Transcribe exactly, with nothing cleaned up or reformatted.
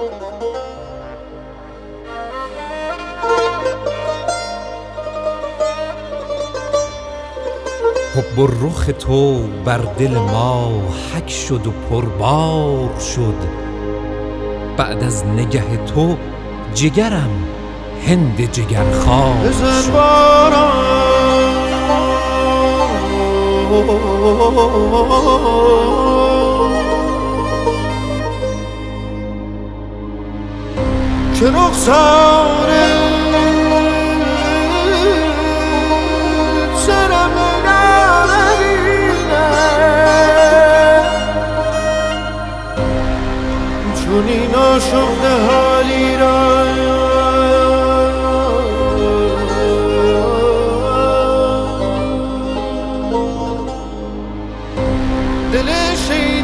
حب الرخ تو بر دل ما حک شد و پربار شد، بعد از نگه تو جگرم هند جگرخوار بزن باران که رخسار سرم نبینه، چون این آشفته حالی را دل شیرین